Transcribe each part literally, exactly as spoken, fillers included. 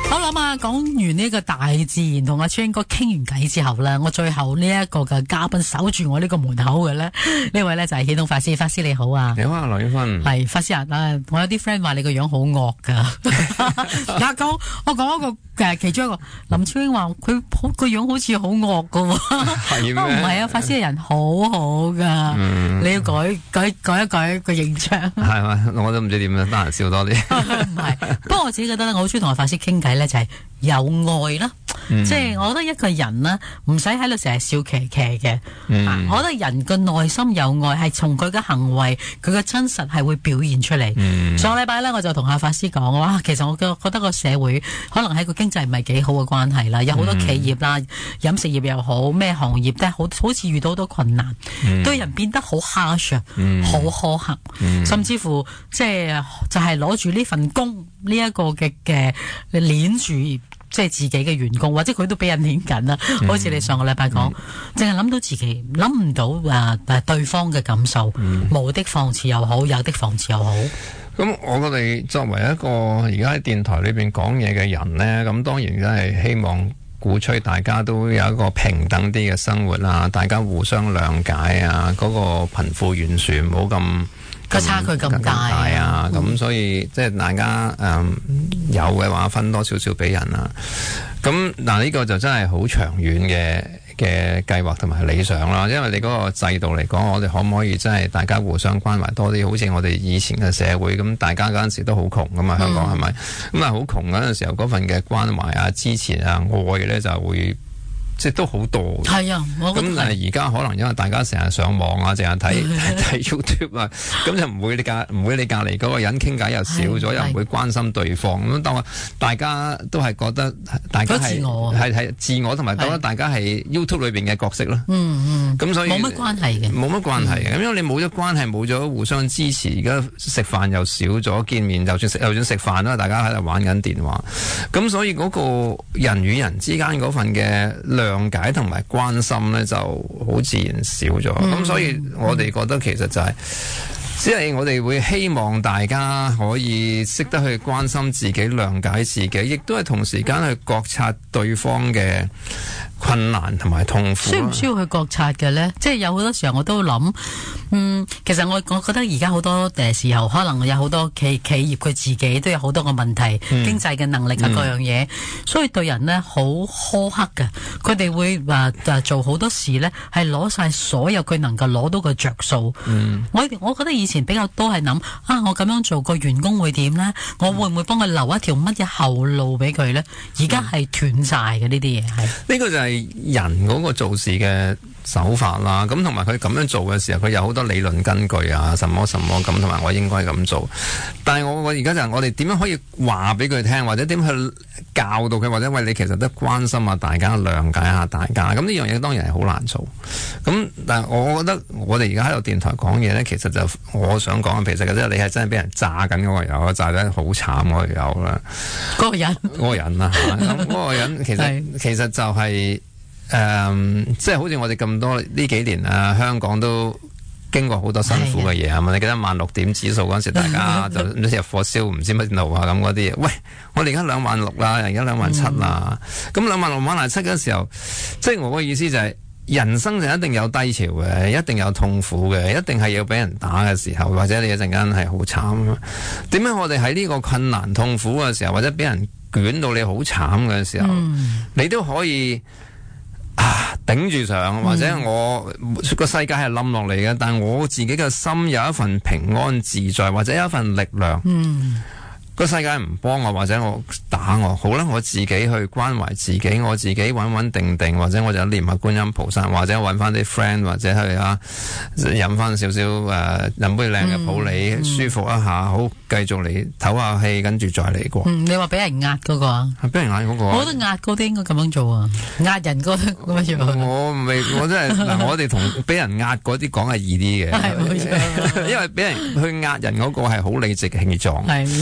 好啦嘛，講完呢個大自然同阿川哥傾完偈之後咧，我最後呢一個嘅嘉賓守住我呢個門口嘅咧，呢位咧就係顯通法師。法師你好啊， 你好啊，羅永芬。 係法師啊，我有啲 friend 話你個樣好惡噶。阿講我講一個誒，其中一個林超英話佢個樣好似好惡噶，係咩？唔係啊，法師嘅人好好噶，嗯、你要改改改一改個形象。 係嘛，我都唔知點樣，得閒笑多啲。 唔係，不過我自己覺得咧，我好中意同阿法師傾偈咧，就係有愛啦。嗯、即係我覺得一個人呢，唔使喺度成日笑騎騎嘅。嗯啊、我覺得人個內心有愛，係從佢嘅行為，佢嘅真實係會表現出嚟。嗯、上個禮拜咧，我就同阿法師講，哇，其實我覺得個社會可能喺個經濟唔係幾好嘅關係啦，有好多企業啦，飲、嗯、食業又好，咩行業咧，好好似遇到好多困難，嗯、對人變得好 harsh， 好、嗯、苛刻，嗯、甚至乎即係就係攞住呢份工呢一個嘅嘅鏈住。即係自己嘅員工，或者佢都俾人攆緊啦。嗯、好似你上個禮拜講，淨係諗到自己，諗唔到誒誒對方嘅感受，嗯、無的放矢又好，有的放矢又好。 咁我哋作為一個而家喺電台裏邊講嘢嘅人呢，咁當然都係希望鼓吹大家都有一個平等啲嘅生活啊，大家互相諒解啊，嗰、嗰個貧富懸殊唔好咁。個差距咁大啊！咁、嗯、所以即係大家誒、嗯、有嘅話分多少少俾人啊！咁嗱呢個就真係好長遠嘅嘅計劃同埋理想啦。因為你嗰個制度嚟講，我哋可唔可以真係大家互相關懷多啲？好似我哋以前嘅社會咁，大家嗰陣時都好窮噶嘛，香港係咪？咁啊好窮嗰陣時候，嗰份嘅關懷啊、支持啊、愛咧就會。即係都好多， 係啊！ 咁但係而家可能因為大家成日上網啊，成日睇睇 YouTube 啊，咁就唔會你隔唔會你隔離嗰個人傾偈又少咗，又唔會關心對方咁。當大家都係覺得大家係係係自我，同埋覺得大家係 YouTube 裏邊嘅角色咯。嗯嗯，咁所以冇乜關係嘅，冇乜關係嘅。咁、嗯、因為你冇咗關係，冇咗互相支持，而家食飯又少咗，見面就算食就算食飯啦，大家喺度玩緊電話。咁所以嗰個人與人之間嗰份嘅諒解同埋關心咧，就好自然少咗。咁、嗯、所以我哋覺得其實就係、是，只係我哋會希望大家可以識得去關心自己、諒解自己，亦都係同時間去覺察對方嘅困難同埋痛苦。 需唔需要去覺察嘅咧？即係有好多時候我都諗，嗯，其實我我覺得而家好多誒時候，可能有好多企企業佢自己都有好多個問題，嗯、經濟嘅能力啊各樣嘢，嗯、所以對人咧好苛刻嘅。佢哋會話誒做好多事咧，係攞晒所有佢能夠攞到嘅着數。嗯、我我覺得以前比較多係諗啊，我咁樣做個員工會點咧？我會唔會幫佢留一條乜嘢後路俾佢咧？而家係斷晒嘅呢啲嘢係。 呢個就係人嗰個做事嘅手法啦，咁同埋佢咁樣做嘅時候，佢有好多理論根據啊，什麼什麼咁，同埋我應該咁做。但係我我而家就係我哋點樣可以話俾佢聽，或者點去教導佢，或者喂你其實都關心下大家，諒解下大家。咁呢樣嘢當然係好難做。咁但係我覺得我哋而家喺度電台講嘢咧，其實就我想講嘅，其實即係你係真係俾人炸緊嗰個友，炸得好慘嗰個友啦。 嗰個人， 嗰個人啊，咁嗰個人其實其實就係、是。誒、嗯，即係好似我哋咁多呢幾年啊，香港都經過好多辛苦嘅嘢係咪？你記得萬六點指數嗰陣時，大家就唔知入貨燒唔知乜路啊咁嗰啲嘢。喂，我哋而家兩萬六啦，而家兩萬七啦。咁兩萬六兩萬七嗰時候，即係我個意思就係、是，人生就一定有低潮嘅，一定有痛苦嘅，一定係要俾人打嘅時候，或者你一陣間係好慘。點解我哋喺呢個困難痛苦嘅時候，或者俾人捲到你好慘嘅時候，嗯、你都可以。啊！頂住上，或者我個、嗯、世界係冧落嚟嘅，但我自己嘅心有一份平安自在，或者有一份力量。嗯，個世界唔幫我，或者我打我，好啦，我自己去關懷自己，我自己穩穩定定，或者我就念下觀音菩薩，或者揾翻啲 friend，或者去啊飲翻少少誒，飲、呃、杯靚嘅普洱，嗯、舒服一下，好繼續嚟唞下氣，跟住再嚟過。 嗯，你話俾人壓嗰個啊？ 俾人壓嗰個， 我覺得壓嗰啲應該咁樣做啊，壓人嗰啲咁樣做。 我未，我真係嗱，我哋同俾人壓嗰啲講係易啲嘅，因為俾人去壓人嗰個係好理直氣壯。 係，如果唔係點？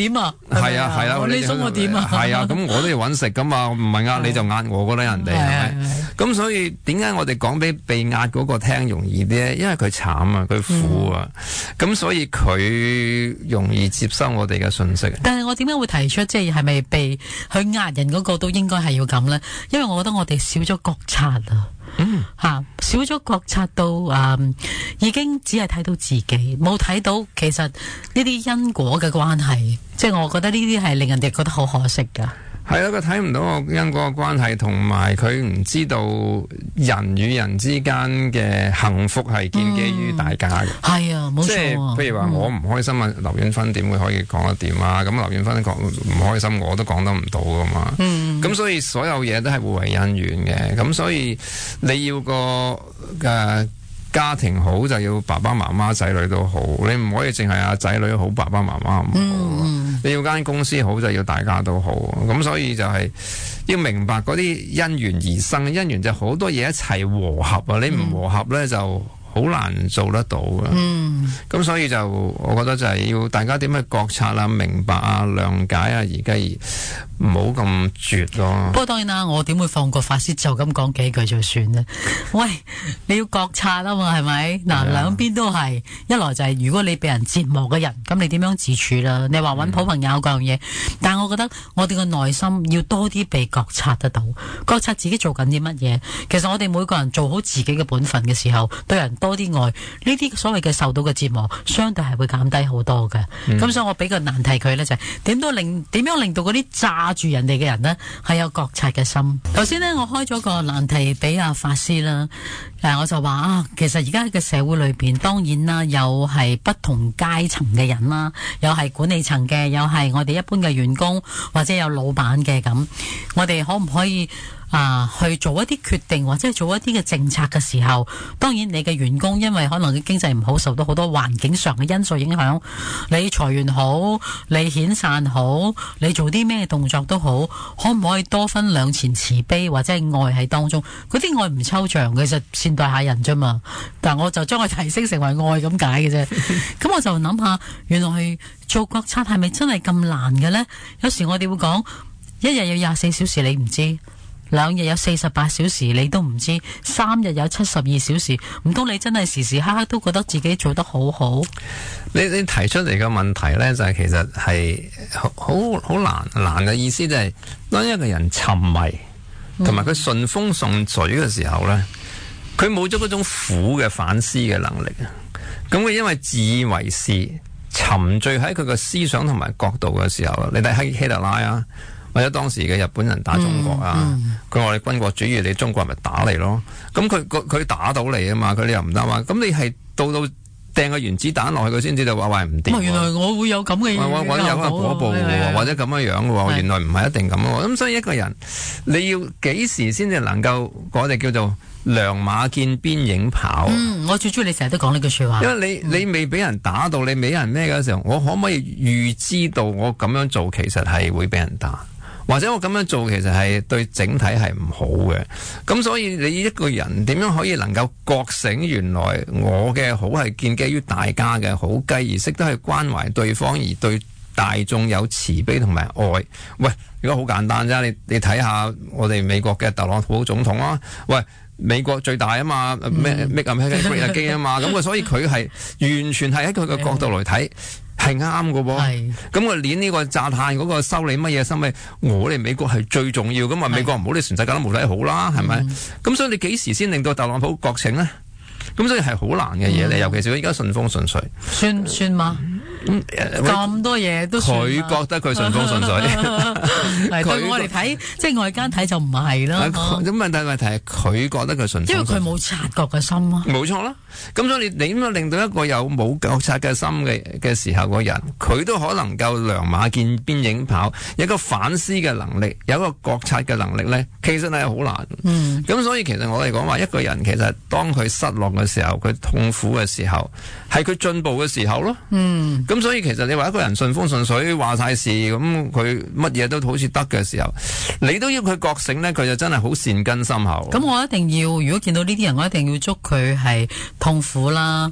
點啊？ 係啊係啊， 你想我點啊？ 係啊，咁我都要揾食噶嘛，唔係呃你就呃我噶啦，人哋係咪？咁所以點解我哋講俾被壓嗰個聽容易啲咧？因為佢慘啊，佢苦啊，咁、嗯、所以佢容易接收我哋嘅信息。 但係我點解會提出即係係咪被去壓人嗰個都應該係要咁咧？因為我覺得我哋少咗覺察啊。嗯，吓、啊、少咗覺察到，誒、嗯，已經只係睇到自己，冇睇到其實呢啲因果嘅關係，即係我覺得呢啲係令人哋覺得好可惜噶。 係啊，佢睇唔到個因果嘅關係，同埋佢唔知道人與人之間嘅幸福係建基於大家嘅。係、嗯、啊，冇錯。即係譬如話我唔開心啊，劉遠芬點會可以講得掂啊？咁劉遠芬講唔開心，我都講得唔到噶嘛。嗯。咁所以所有嘢都係互為因緣嘅。咁所以你要個嘅。呃家庭好就要爸爸媽媽仔女都好，你唔可以淨係阿仔女好，爸爸媽媽唔好。嗯、你要間公司好就要大家都好，咁所以就係要明白嗰啲因緣而生，因緣就好多嘢一齊和合啊！你唔和合呢，就好難做得到嘅。嗯，咁所以就我覺得就係要大家點去覺察啊、明白啊、諒解啊，而家而唔好咁絕咯。不過當然啦，我點會放過法師就咁講幾句就算咧？喂，你要覺察啊嘛，係咪？嗱，兩邊都係，一來就係如果你俾人折磨嘅人，咁你點樣自處啦？你話揾好朋友嗰樣嘢，嗯、但係我覺得我哋嘅內心要多啲被覺察得到，覺察自己做緊啲乜嘢。其實我哋每個人做好自己嘅本分嘅時候，對人多啲愛，呢啲所謂嘅受到嘅折磨，相對係會減低好多嘅。咁、嗯、所以我俾個難題佢呢，就係、是、點都令點樣令到嗰啲炸住人哋嘅人呢，係有覺察嘅心。頭先呢，我開咗個難題俾阿法師啦，誒，我就話啊，其實而家嘅社會裏邊，當然啦，有係不同階層嘅人啦，有係管理層嘅，有係我哋一般嘅員工，或者有老闆嘅咁，我哋可唔可以？啊，去做一啲決定或者係做一啲嘅政策嘅時候，當然你嘅員工因為可能佢經濟唔好，受到好多環境上嘅因素影響，你裁員好，你遣散好，你做啲咩動作都好，可唔可以多分兩錢慈悲或者係愛喺當中？嗰啲愛唔抽象嘅，其實善待下人啫嘛。但係我就將佢提升成為愛咁解嘅啫。咁我就諗下，原來去做國策係咪真係咁難嘅呢？有時我哋會講，一日有廿四小時你唔知。兩日有四十八小時你都唔知，三日有七十二小時，唔通你真係時時刻刻都覺得自己做得好好？你你提出嚟嘅問題呢，就係、是、其實係好好難難嘅意思、就是，就係當一個人沉迷同埋佢順風順水嘅時候呢，佢冇咗嗰種苦嘅反思嘅能力啊！咁佢因為自以為是，沉醉喺佢嘅思想同埋角度嘅時候，你睇希希特拉啊！或者當時嘅日本人打中國啊，佢話、嗯嗯、你軍國主義，你中國人咪打你咯。咁佢佢打到你啊嘛，佢哋又唔得嘛。咁你係到到掟個原子彈落去，佢先知道話喂唔掂。原來我會有咁嘅嘢，我我有個果報嘅，或者咁樣樣嘅。原來唔係一定咁喎。咁所以一個人你要幾時先至能夠我哋叫做良馬見邊影跑？嗯，我最中意你成日都講呢句說話。因為你、嗯、你未俾人打到，你俾人咩嘅時候，我可唔可以預知到我咁樣做其實係會俾人打？或者我咁樣做其實係對整體係唔好嘅，咁所以你一個人點樣可以能夠覺醒原來我嘅好係建基於大家嘅好，繼而識得去關懷對方，而對大眾有慈悲同埋愛。喂，如果好簡單啫，你你睇下我哋美國嘅特朗普總統啊，喂，美國最大啊嘛，咩 make America great again 啊嘛，咁所以佢係完全係喺佢嘅角度嚟睇。係啱嘅噃，咁我練呢個炸彈嗰個修理乜嘢心理，我哋美國係最重要，咁啊美國唔好，你全世界都冇睇好啦，係咪？咁、嗯、所以你幾時先令到特朗普覺醒呢？咁所以係好難嘅嘢嚟，尤其是佢而家順風順水，算算嗎？咁、嗯、多嘢都佢覺得佢順風順水，對我嚟睇，即係外間睇就唔係啦。咁問題問題係佢覺得佢順風順水，因為佢冇察覺嘅心啊。冇錯啦。咁所以你點樣令到一個有冇覺察嘅心嘅嘅時候個人，佢都可能夠良馬見邊影跑，有一個反思嘅能力，有一個覺察嘅能力咧，其實係好難。嗯。咁所以其實我哋講話一個人其實當佢失落嘅時候，佢痛苦嘅時候，係佢進步嘅時候咯。嗯。咁所以其實你話一個人順風順水話晒事，咁佢乜嘢都好似得嘅時候，你都要佢覺醒咧，佢就真係好善根深厚。咁我一定要，如果見到呢啲人，我一定要祝佢係痛苦啦，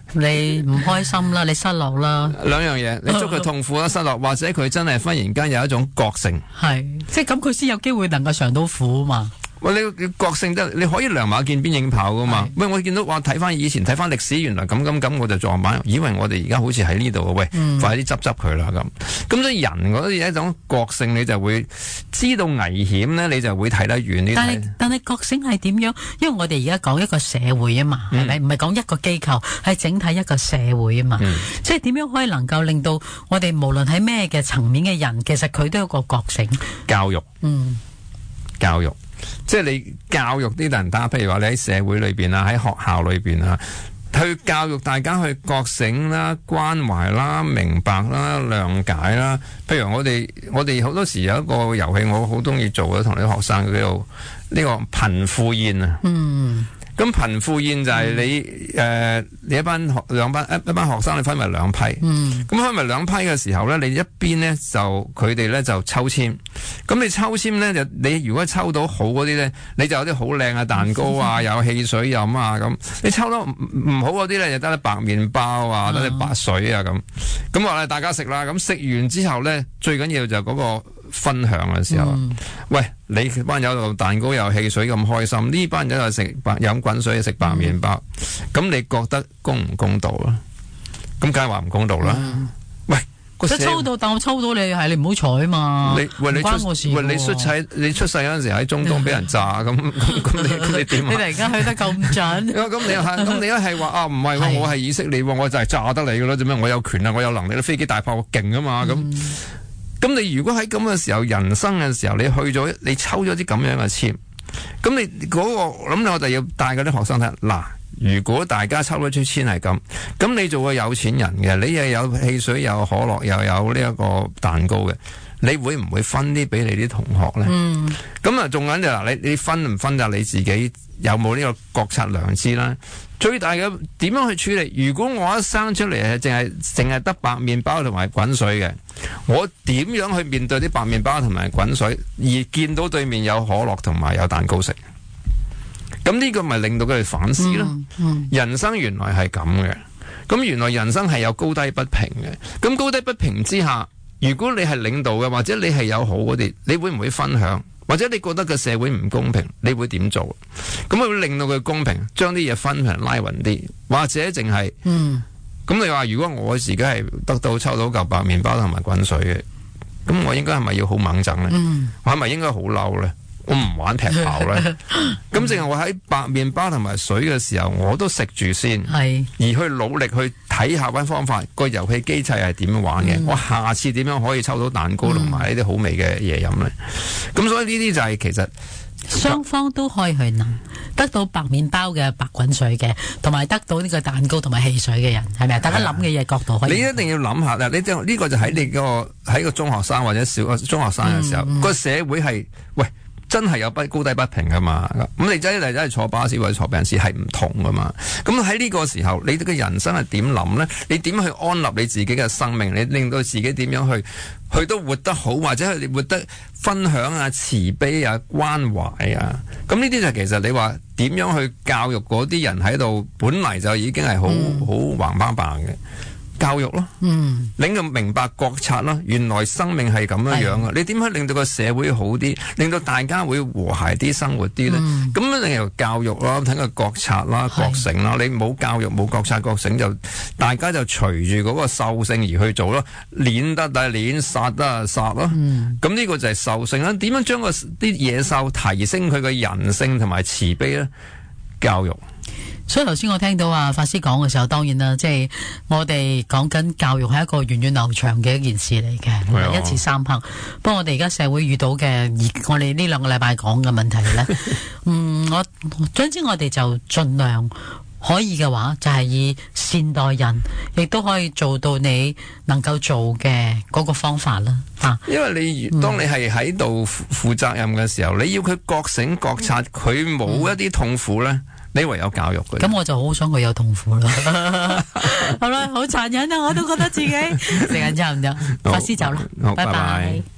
你唔開心啦，你失落啦， 兩樣嘢，你祝佢痛苦啦、失落，或者佢真係忽然間有一種覺醒， 係即係咁佢先有機會能夠嘗到苦嘛。 喂，你你覺醒得，你可以良馬見鞭影跑噶嘛？喂，我見到哇，睇翻以前，睇翻歷史，原來咁咁咁，我就撞板，以為我哋而家好似喺呢度，喂，嗯、快啲執執佢啦咁。咁所以人嗰啲一種覺醒，你就會知道危險咧，你就會睇得遠啲。 但係但係覺醒係點樣？因為我哋而家講一個社會啊嘛，係咪、嗯？唔係講一個機構，係整體一個社會啊嘛。嗯、即係點樣可以能夠令到我哋無論喺咩嘅層面嘅人，其實佢都有個覺醒。 教育， 嗯， 教育。即係你教育啲人，打譬如話你喺社會裏邊啊，喺學校裏邊啊，去教育大家去覺醒啦、關懷啦、明白啦、諒解啦。譬如我哋我哋好多時有一個遊戲，我好中意做嘅，同啲學生叫做呢個貧富宴啊。嗯。咁貧富宴就係你誒、嗯呃，你一班學兩班一一班學生，你分為兩批。嗯。咁分為兩批嘅時候咧，你一邊咧就佢哋咧就抽籤。咁你抽籤咧就你如果抽到好嗰啲咧，你就有啲好靚嘅蛋糕啊，有汽水飲啊咁。你抽到唔唔好嗰啲咧，就得啲白麵包啊，得啲白水啊咁。咁話咧大家食啦，咁食完之後咧，最緊要就嗰個分享嘅時候。嗯、喂，你班友有蛋糕有汽水咁開心，呢班人又食白飲滾水食白麵包，咁、嗯、你覺得公唔公道啊？咁梗係話唔公道啦。嗯、喂， 即係抽到，但我抽到你係你唔好彩啊嘛。你喂你出喂你出世你出世嗰陣時喺中東俾人炸咁咁咁你咁你點啊？ 你突然間去得咁準？ 咁你係咁你一係話啊唔係喎，我係以色列喎，我就係炸得你噶啦，做咩？我有權啊，我有能力，啲飛機大炮我勁啊嘛咁。嗯咁你如果喺咁嘅時候，人生嘅時候，你去咗，你抽咗啲咁樣嘅籤，咁你嗰、那個，我諗我哋要帶嗰啲學生睇，嗱，如果大家抽咗出籤係咁，咁你做個有錢人嘅，你又有汽水，有可樂，又有呢一個蛋糕嘅，你會唔會分啲俾你啲同學咧？嗯，咁啊，仲緊就嗱，你你分唔分就你自己有冇呢個覺察良知啦。最大嘅點樣去處理？如果我一生出嚟係淨係淨係得白麵包同埋滾水嘅，我點樣去面對啲白麵包同埋滾水，而見到對面有可樂同埋有蛋糕食？咁呢個咪令到佢哋反思咯。嗯嗯、人生原來係咁嘅，咁原來人生係有高低不平嘅。咁高低不平之下，如果你係領導嘅，或者你係有好嗰啲，你會唔會分享？或者你覺得個社會唔公平，你會點做？咁會令到佢公平，將啲嘢分平拉勻啲，或者淨係，咁、嗯、你話如果我自己係得到抽到嚿白麵包同埋滾水嘅，咁我應該係咪要好猛憎咧？嗯、我係咪應該好嬲咧？我唔玩劈炮咧？咁淨係我喺白麵包同埋水嘅時候，我都食住先，是而去努力去睇下搵方法，個遊戲機制係點樣玩嘅？嗯、我下次點樣可以抽到蛋糕同埋呢啲好味嘅嘢飲咧？咁、嗯、所以呢啲就係、是、其實雙方都可以去諗，得到白麵包嘅白滾水嘅，同埋得到呢個蛋糕同埋汽水嘅人，係咪啊？大家諗嘅嘢角度可以。你一定要諗下啦，你呢、這個就喺你個喺個中學生或者小中學生嘅時候，嗯嗯、個社會係喂。真係有不高低不平噶嘛？咁你真係真係坐巴士或者坐巴士係唔同噶嘛？咁喺呢個時候，你嘅人生係點諗呢？你點去安立你自己嘅生命？你令到自己點樣去去都活得好，或者係你活得分享啊、慈悲啊、關懷啊？咁呢啲就其實你話點樣去教育嗰啲人喺度，本嚟就已經係好好橫斑棒嘅。教育咯，嗯，令佢明白覺察咯，原來生命係咁樣樣啊！的你點樣令到個社會好啲，令到大家會和諧啲生活啲咧？咁樣你由教育啦，睇個覺察啦、覺醒啦。的你冇教育冇覺察覺醒，就大家就隨住嗰個獸性而去做咯，練得就係練，殺得就殺咯。咁呢、嗯、個就係獸性啦。點樣將個啲野獸提升佢嘅人性同埋慈悲咧？教育。 所以頭先我聽到啊法師講嘅時候，當然啦，即係我哋講緊教育係一個源遠流長嘅一件事嚟嘅，唔係一次三刻。不過我哋而家社會遇到嘅，而我哋呢兩個禮拜講嘅問題咧，嗯，我總之我哋就盡量可以嘅話，就係以善待人，亦都可以做到你能夠做嘅嗰個方法啦。啊， 因為你當你係喺度負責任嘅時候，你要佢覺醒覺察，佢冇一啲痛苦咧。你唯有教育佢， 咁我就好想佢有痛苦啦。好啦，好殘忍啊！我都覺得自己時間差唔多，法師走啦，拜拜。